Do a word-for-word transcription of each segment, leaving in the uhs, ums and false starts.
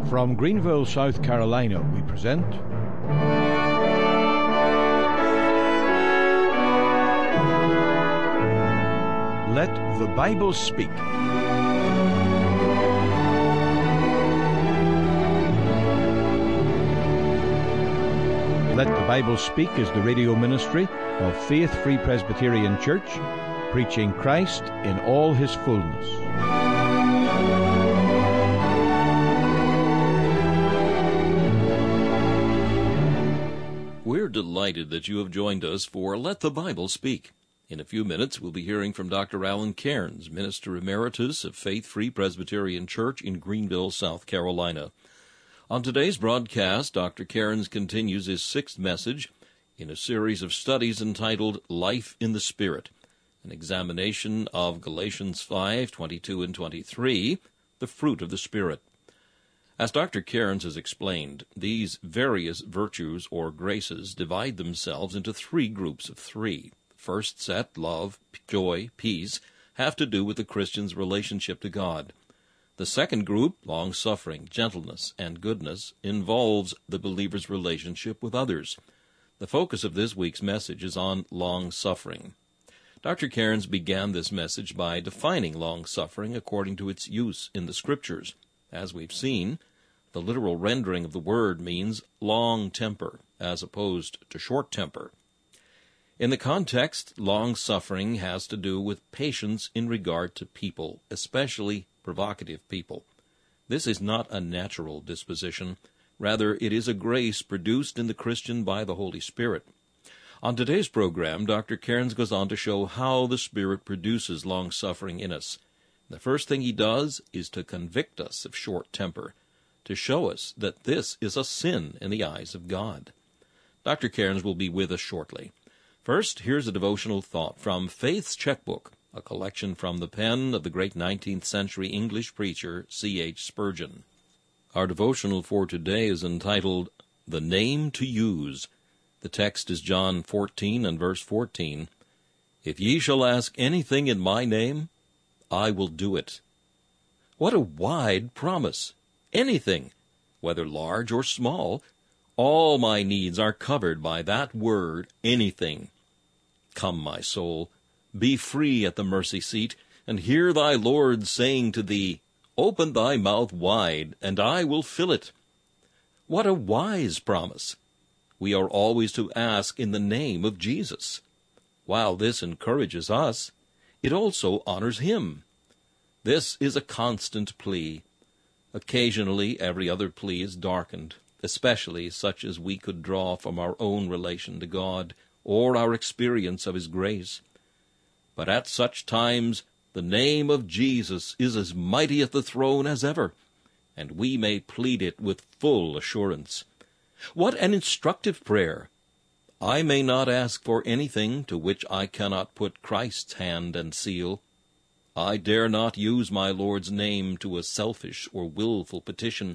From Greenville, South Carolina, we present Let the Bible Speak. Let the Bible Speak is the radio ministry of Faith Free Presbyterian Church, preaching Christ in all his fullness. We're delighted that you have joined us for Let the Bible Speak. In a few minutes, we'll be hearing from Doctor Alan Cairns, Minister Emeritus of Faith Free Presbyterian Church in Greenville, South Carolina. On today's broadcast, Doctor Cairns continues his sixth message in a series of studies entitled Life in the Spirit, an examination of Galatians five, twenty-two and twenty-three, the fruit of the Spirit. As Doctor Cairns has explained, these various virtues or graces divide themselves into three groups of three. The first set, love, joy, peace, have to do with the Christian's relationship to God. The second group, long-suffering, gentleness, and goodness, involves the believer's relationship with others. The focus of this week's message is on long-suffering. Doctor Cairns began this message by defining long-suffering according to its use in the Scriptures. As we've seen, the literal rendering of the word means long temper, as opposed to short temper. In the context, long-suffering has to do with patience in regard to people, especially provocative people. This is not a natural disposition. Rather, it is a grace produced in the Christian by the Holy Spirit. On today's program, Doctor Cairns goes on to show how the Spirit produces long-suffering in us. The first thing he does is to convict us of short temper, to show us that this is a sin in the eyes of God. Doctor Cairns will be with us shortly. First, here's a devotional thought from Faith's Checkbook, a collection from the pen of the great nineteenth century English preacher C H Spurgeon. Our devotional for today is entitled, The Name to Use. The text is John fourteen and verse fourteen. If ye shall ask anything in my name, I will do it. What a wide promise! Anything, whether large or small, all my needs are covered by that word, anything. Come, my soul, be free at the mercy seat, and hear thy Lord saying to thee, Open thy mouth wide, and I will fill it. What a wise promise! We are always to ask in the name of Jesus. While this encourages us, it also honors him. This is a constant plea. Occasionally, every other plea is darkened, especially such as we could draw from our own relation to God or our experience of his grace. But at such times, the name of Jesus is as mighty at the throne as ever, and we may plead it with full assurance. What an instructive prayer! I may not ask for anything to which I cannot put Christ's hand and seal. I dare not use my Lord's name to a selfish or willful petition.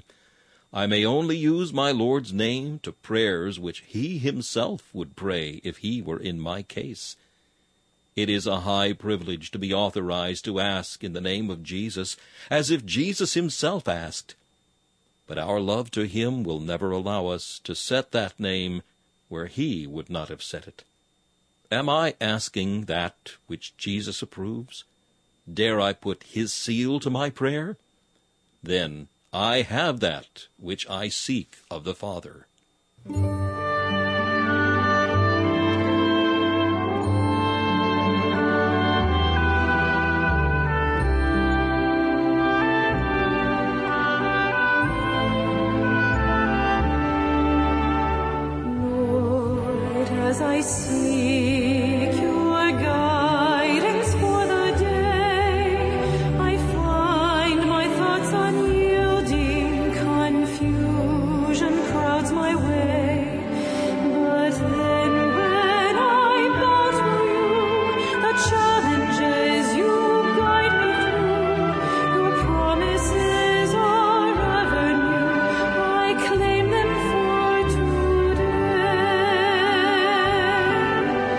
I may only use my Lord's name to prayers which he himself would pray if he were in my case. It is a high privilege to be authorized to ask in the name of Jesus, as if Jesus himself asked. But our love to him will never allow us to set that name where he would not have set it. Am I asking that which Jesus approves? Dare I put his seal to my prayer? Then I have that which I seek of the Father. Lord, as I seek your guidance for the day, I find my thoughts unyielding, confusion crowds my way. But then when I bow to you, the challenges you guide me through, your promises are ever new. I claim them for today.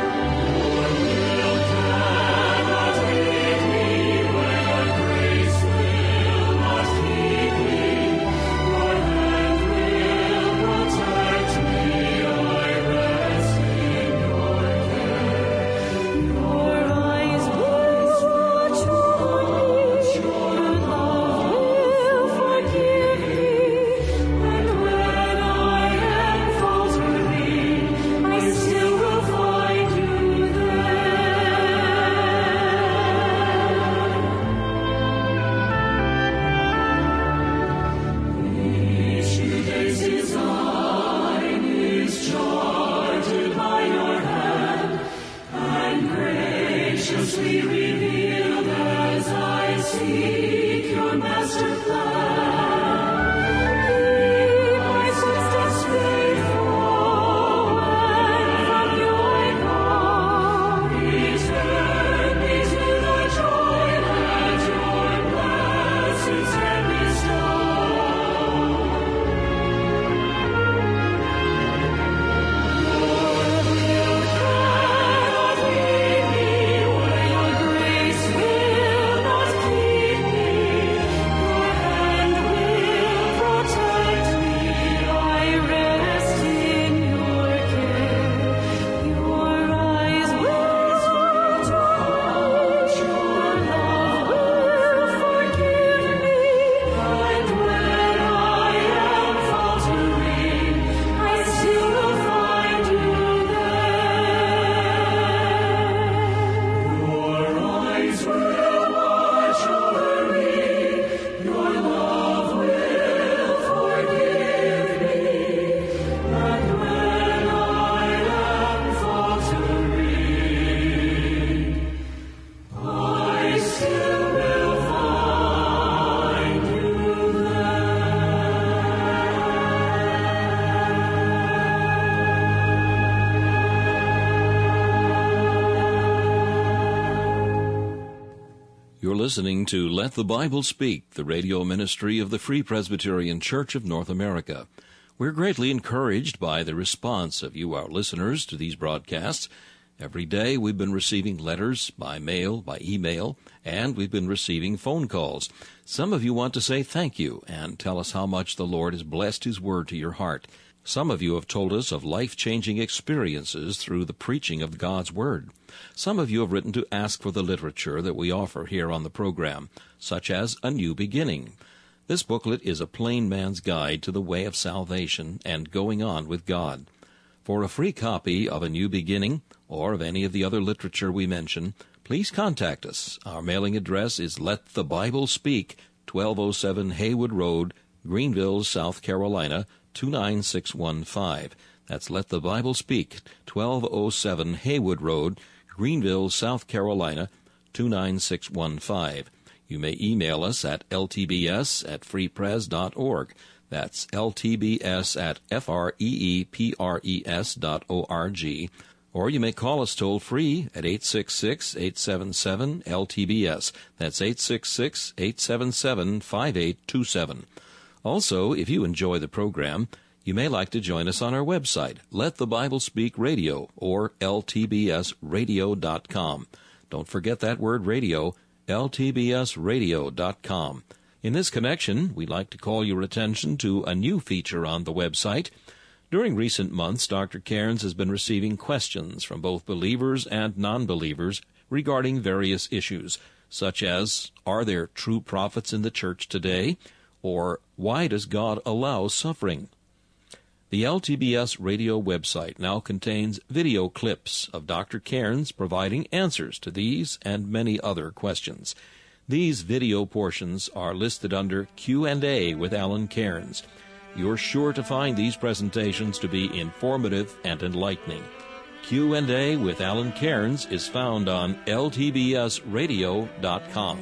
listening to Let the Bible Speak, the radio ministry of the Free Presbyterian Church of North America. We're greatly encouraged by the response of you, our listeners, to these broadcasts. Every day we've been receiving letters by mail, by email, and we've been receiving phone calls. Some of you want to say thank you and tell us how much the Lord has blessed His Word to your heart. Some of you have told us of life-changing experiences through the preaching of God's Word. Some of you have written to ask for the literature that we offer here on the program, such as A New Beginning. This booklet is a plain man's guide to the way of salvation and going on with God. For a free copy of A New Beginning, or of any of the other literature we mention, please contact us. Our mailing address is Let the Bible Speak, twelve oh seven Haywood Road, Greenville, South Carolina, two nine six one five. That's Let the Bible Speak, twelve oh seven Haywood Road, Greenville, South Carolina, two nine six one five. You may email us at l t b s at free pres dot org. That's l t b s at f r e e p r e s dot org. Or you may call us toll-free at eight six six, eight seven seven, L T B S. That's eight six six, eight seven seven, five eight two seven. Also, if you enjoy the program, you may like to join us on our website, Let the Bible Speak Radio, or l t b s radio dot com. Don't forget that word radio, l t b s radio dot com. In this connection, we'd like to call your attention to a new feature on the website. During recent months, Doctor Cairns has been receiving questions from both believers and non-believers regarding various issues, such as, are there true prophets in the church today? Or, why does God allow suffering? The L T B S radio website now contains video clips of Doctor Cairns providing answers to these and many other questions. These video portions are listed under Q and A with Alan Cairns. You're sure to find these presentations to be informative and enlightening. Q and A with Alan Cairns is found on l t b s radio dot com.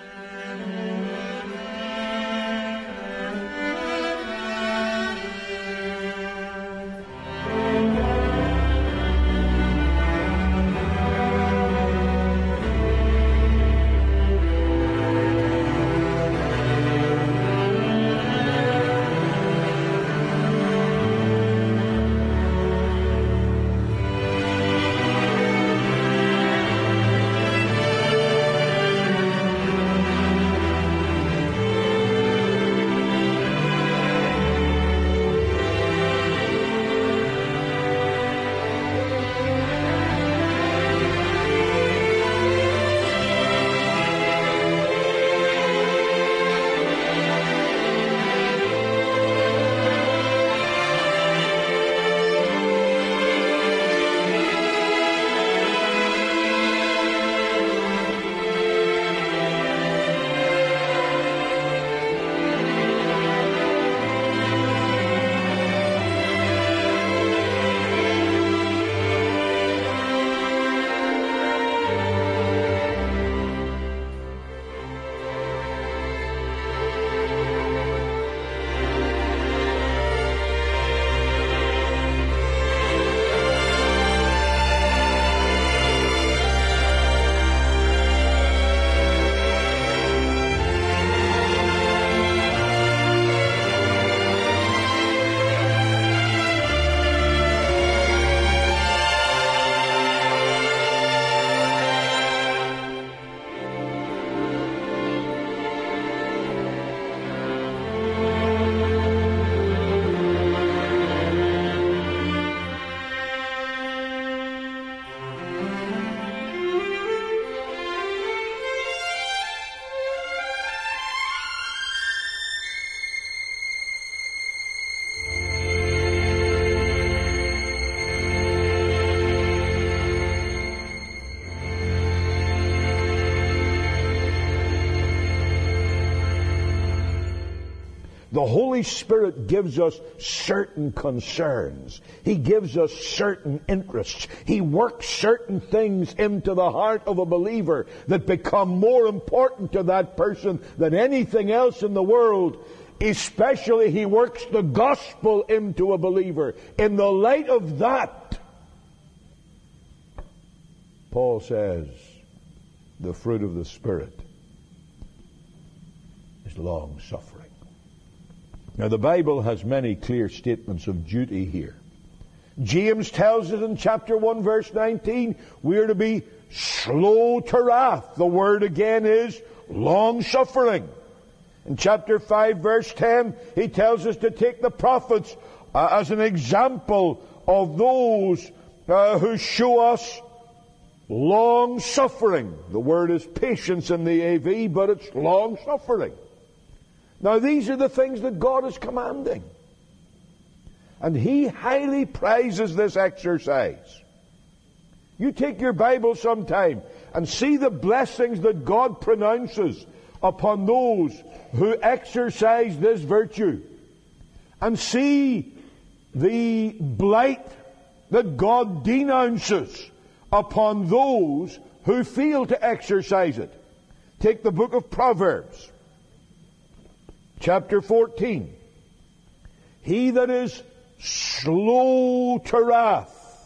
The Holy Spirit gives us certain concerns. He gives us certain interests. He works certain things into the heart of a believer that become more important to that person than anything else in the world. Especially He works the gospel into a believer. In the light of that, Paul says, the fruit of the Spirit is long-suffering. Now, the Bible has many clear statements of duty here. James tells us in chapter one, verse nineteen, we are to be slow to wrath. The word again is long-suffering. In chapter five, verse ten, he tells us to take the prophets uh, as an example of those uh, who show us long-suffering. The word is patience in the A V, but it's long-suffering. Now, these are the things that God is commanding. And He highly prizes this exercise. You take your Bible sometime and see the blessings that God pronounces upon those who exercise this virtue. And see the blight that God denounces upon those who fail to exercise it. Take the book of Proverbs, chapter fourteen. He that is slow to wrath.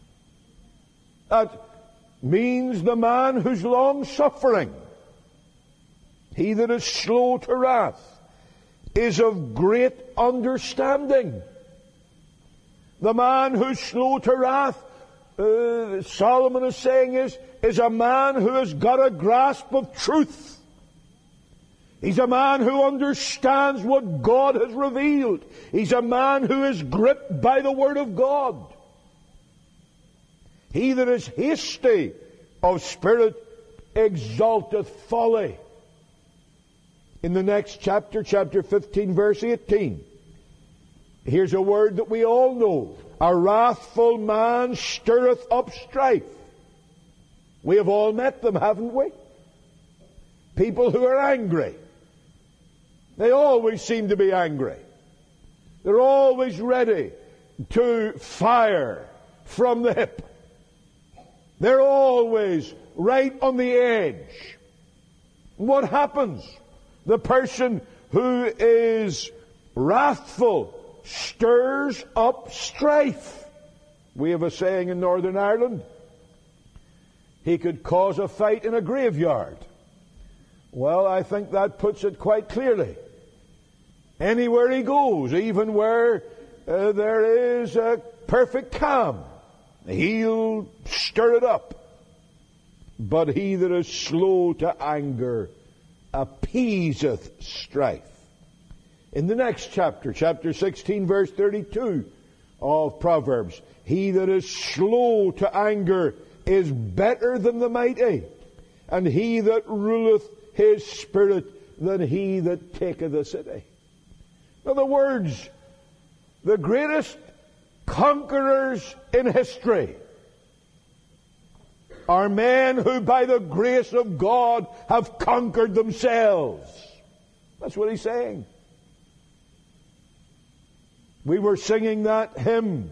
That means the man who's long-suffering. He that is slow to wrath is of great understanding. The man who's slow to wrath, uh, Solomon is saying, is, is a man who has got a grasp of truth. He's a man who understands what God has revealed. He's a man who is gripped by the Word of God. He that is hasty of spirit exalteth folly. In the next chapter, chapter fifteen, verse eighteen, here's a word that we all know. A wrathful man stirreth up strife. We have all met them, haven't we? People who are angry. They always seem to be angry. They're always ready to fire from the hip. They're always right on the edge. What happens? The person who is wrathful stirs up strife. We have a saying in Northern Ireland, he could cause a fight in a graveyard. Well, I think that puts it quite clearly. Anywhere he goes, even where uh, there is a perfect calm, he'll stir it up. But he that is slow to anger appeaseth strife. In the next chapter, chapter sixteen, verse thirty-two of Proverbs, he that is slow to anger is better than the mighty, and he that ruleth his spirit than he that taketh a city. In other words, the greatest conquerors in history are men who by the grace of God have conquered themselves. That's what he's saying. We were singing that hymn,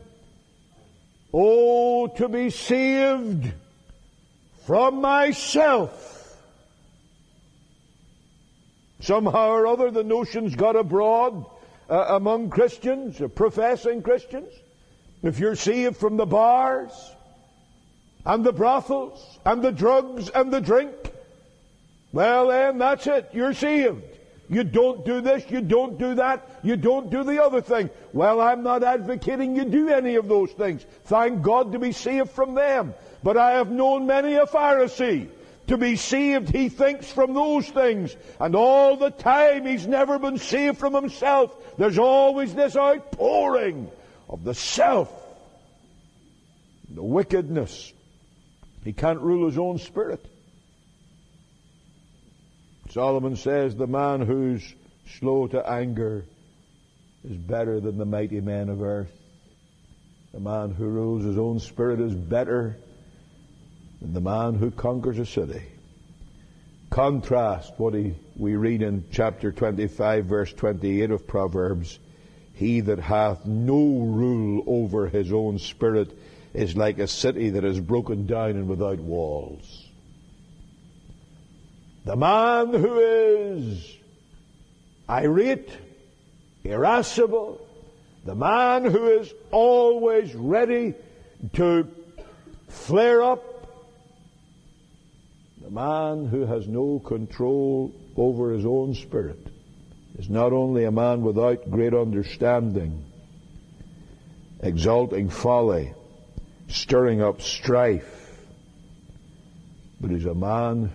"Oh, to be saved from myself." Somehow or other the notions got abroad uh, among Christians, uh, professing Christians. If you're saved from the bars and the brothels and the drugs and the drink, well then that's it, you're saved. You don't do this, you don't do that, you don't do the other thing. Well, I'm not advocating you do any of those things. Thank God to be saved from them. But I have known many a Pharisee. To be saved, he thinks, from those things. And all the time he's never been saved from himself. There's always this outpouring of the self, the wickedness. He can't rule his own spirit. Solomon says the man who's slow to anger is better than the mighty men of earth. The man who rules his own spirit is better than the man who conquers a city. Contrast what he, we read in chapter twenty-five, verse twenty-eight of Proverbs. He that hath no rule over his own spirit is like a city that is broken down and without walls. The man who is irate, irascible, the man who is always ready to flare up, the man who has no control over his own spirit is not only a man without great understanding, exalting folly, stirring up strife, but he's a man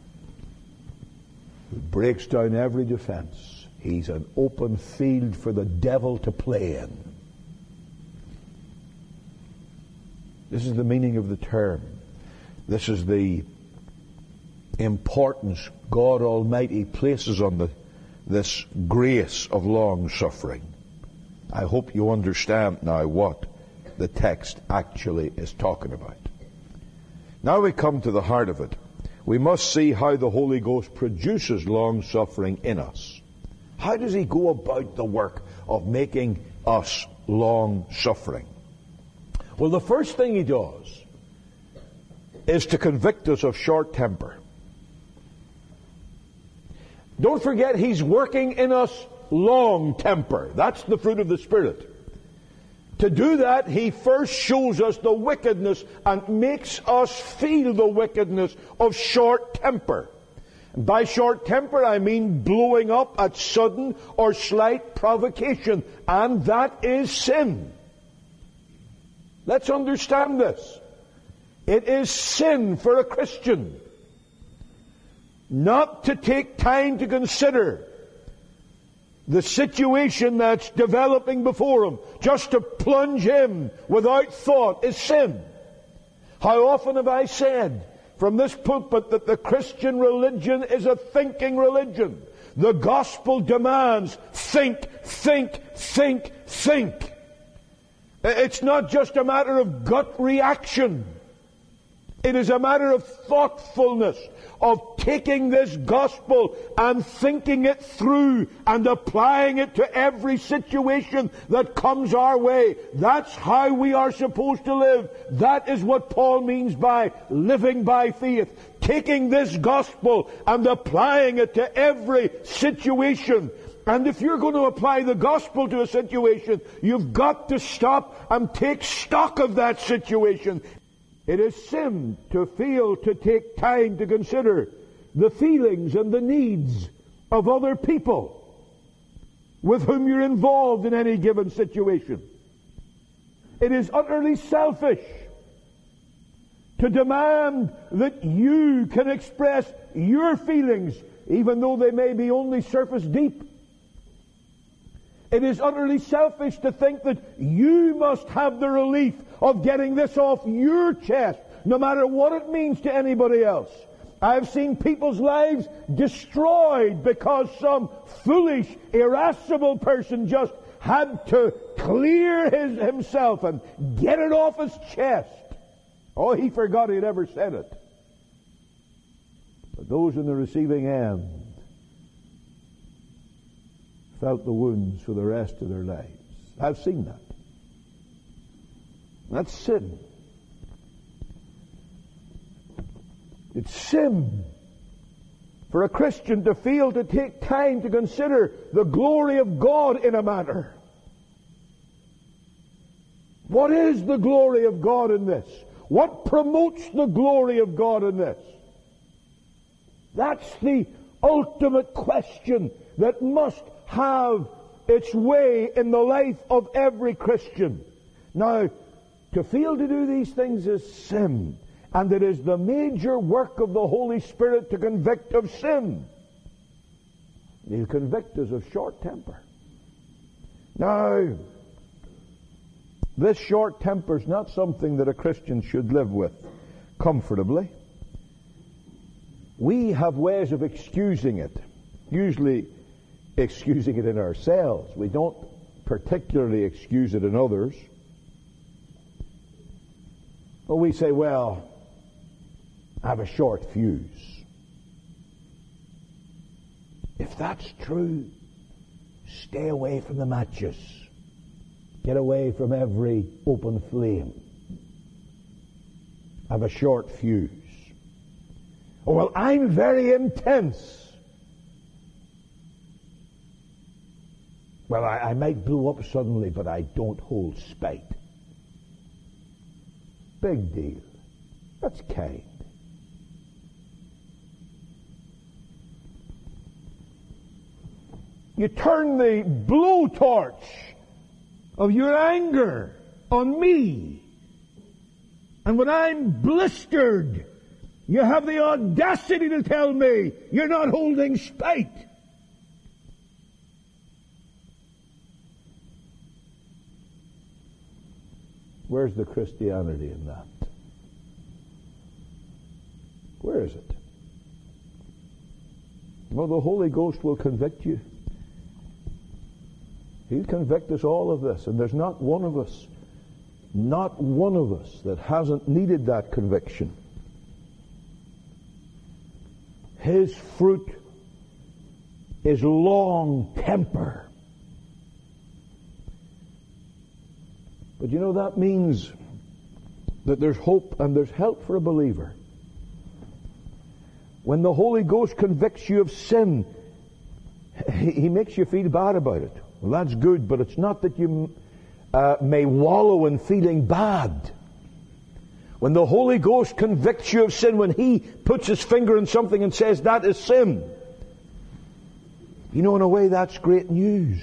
who breaks down every defense. He's an open field for the devil to play in. This is the meaning of the term. This is the importance God Almighty places on the, this grace of long suffering. I hope you understand now what the text actually is talking about. Now we come to the heart of it. We must see how the Holy Ghost produces long suffering in us. How does he go about the work of making us long suffering? Well, the first thing he does is to convict us of short temper. Don't forget, he's working in us long temper. That's the fruit of the Spirit. To do that, he first shows us the wickedness and makes us feel the wickedness of short temper. By short temper, I mean blowing up at sudden or slight provocation, and that is sin. Let's understand this. It is sin for a Christian not to take time to consider the situation that's developing before him. Just to plunge in without thought is sin. How often have I said from this pulpit that the Christian religion is a thinking religion? The gospel demands think, think, think, think. It's not just a matter of gut reaction. It is a matter of thoughtfulness, of taking this gospel and thinking it through and applying it to every situation that comes our way. That's how we are supposed to live. That is what Paul means by living by faith. Taking this gospel and applying it to every situation. And if you're going to apply the gospel to a situation, you've got to stop and take stock of that situation. It is sin to fail to take time to consider the feelings and the needs of other people with whom you're involved in any given situation. It is utterly selfish to demand that you can express your feelings, even though they may be only surface deep. It is utterly selfish to think that you must have the relief of getting this off your chest, no matter what it means to anybody else. I've seen people's lives destroyed because some foolish, irascible person just had to clear his, himself and get it off his chest. Oh, he forgot he'd ever said it. But those in the receiving end felt the wounds for the rest of their lives. I've seen that. That's sin. It's sin for a Christian to fail to take time to consider the glory of God in a matter. What is the glory of God in this? What promotes the glory of God in this? That's the ultimate question that must have its way in the life of every Christian. Now, to fail to do these things is sin, and it is the major work of the Holy Spirit to convict of sin. He'll convict us of short temper. Now, this short temper is not something that a Christian should live with comfortably. We have ways of excusing it, usually excusing it in ourselves. We don't particularly excuse it in others. But we say, well, I have a short fuse. If that's true, stay away from the matches. Get away from every open flame. I have a short fuse. Oh, well, I'm very intense. Well, I, I might blow up suddenly, but I don't hold spite. Big deal. That's kind. You turn the blowtorch of your anger on me. And when I'm blistered, you have the audacity to tell me you're not holding spite. Where's the Christianity in that? Where is it? Well, the Holy Ghost will convict you. He'll convict us all of this, and there's not one of us, not one of us that hasn't needed that conviction. His fruit is long temper. But you know, that means that there's hope and there's help for a believer. When the Holy Ghost convicts you of sin, He, he makes you feel bad about it. Well, that's good, but it's not that you uh, may wallow in feeling bad. When the Holy Ghost convicts you of sin, when He puts His finger on something and says, that is sin, you know, in a way, that's great news.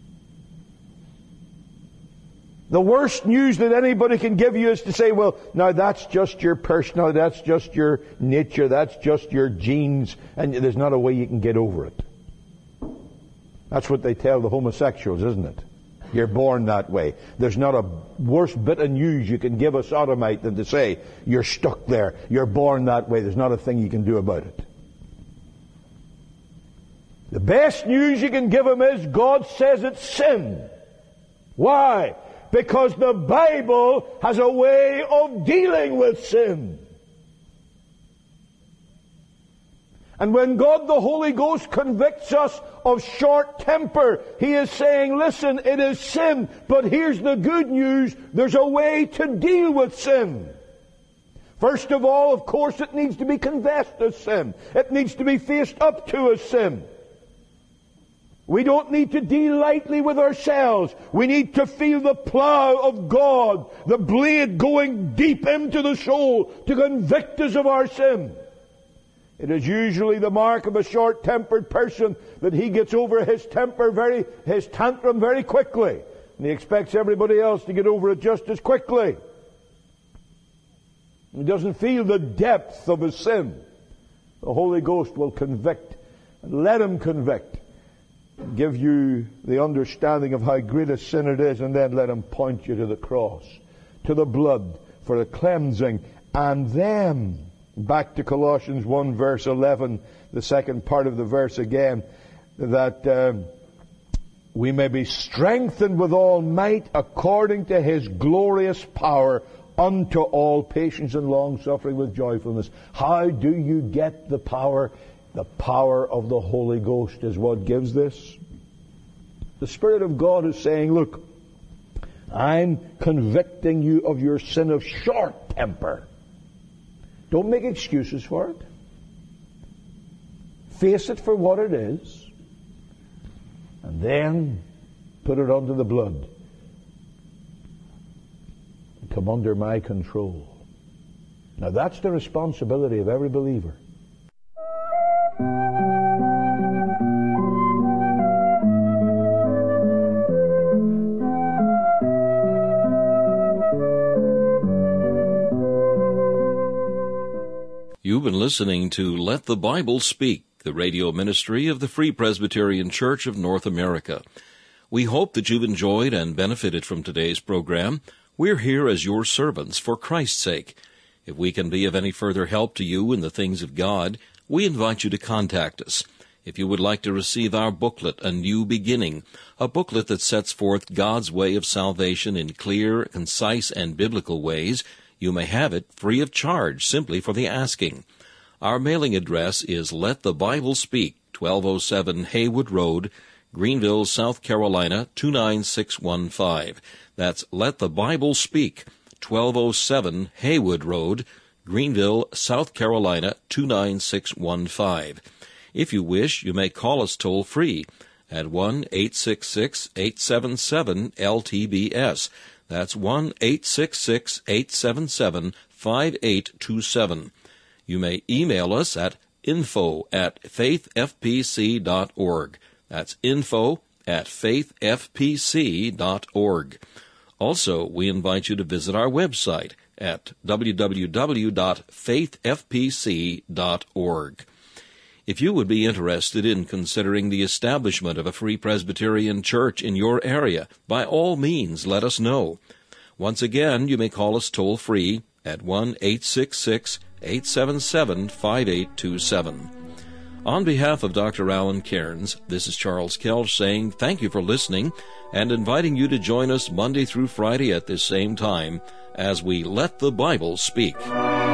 The worst news that anybody can give you is to say, well, now that's just your personality, that's just your nature, that's just your genes, and there's not a way you can get over it. That's what they tell the homosexuals, isn't it? You're born that way. There's not a worse bit of news you can give a sodomite than to say, you're stuck there, you're born that way, there's not a thing you can do about it. The best news you can give them is God says it's sin. Why? Because the Bible has a way of dealing with sin. And when God the Holy Ghost convicts us of short temper, He is saying, listen, it is sin, but here's the good news, there's a way to deal with sin. First of all, of course, it needs to be confessed as sin. It needs to be faced up to as sin. We don't need to deal lightly with ourselves. We need to feel the plow of God, the blade going deep into the soul to convict us of our sin. It is usually the mark of a short-tempered person that he gets over his temper very, his tantrum very quickly. And he expects everybody else to get over it just as quickly. He doesn't feel the depth of his sin. The Holy Ghost will convict, and let Him convict. Give you the understanding of how great a sin it is, and then let Him point you to the cross, to the blood, for the cleansing. And then, back to Colossians one verse eleven, the second part of the verse again, that uh, we may be strengthened with all might according to His glorious power unto all patience and long suffering with joyfulness. How do you get the power? The power of the Holy Ghost is what gives this. The Spirit of God is saying, look, I'm convicting you of your sin of short temper. Don't make excuses for it. Face it for what it is. And then put it under the blood. And come under my control. Now that's the responsibility of every believer. You've been listening to Let the Bible Speak, the radio ministry of the Free Presbyterian Church of North America. We hope that you've enjoyed and benefited from today's program. We're here as your servants for Christ's sake. If we can be of any further help to you in the things of God, we invite you to contact us. If you would like to receive our booklet, A New Beginning, a booklet that sets forth God's way of salvation in clear, concise, and biblical ways, you may have it free of charge simply for the asking. Our mailing address is Let the Bible Speak, twelve oh seven Haywood Road, Greenville, South Carolina, two nine six one five. That's Let the Bible Speak, twelve oh seven Haywood Road, Greenville, South Carolina, two nine six one five. If you wish, you may call us toll-free at one eight six six, eight seven seven, L T B S. That's one eight six six, eight seven seven, five eight two seven. You may email us at info at faith f p c dot org. That's info at faith f p c dot org. Also, we invite you to visit our website at w w w dot faith f p c dot org. If you would be interested in considering the establishment of a Free Presbyterian Church in your area, by all means let us know. Once again, you may call us toll-free at one eight six six, eight seven seven, five eight two seven. On behalf of Doctor Alan Cairns, this is Charles Kelch saying thank you for listening and inviting you to join us Monday through Friday at this same time as we Let the Bible Speak.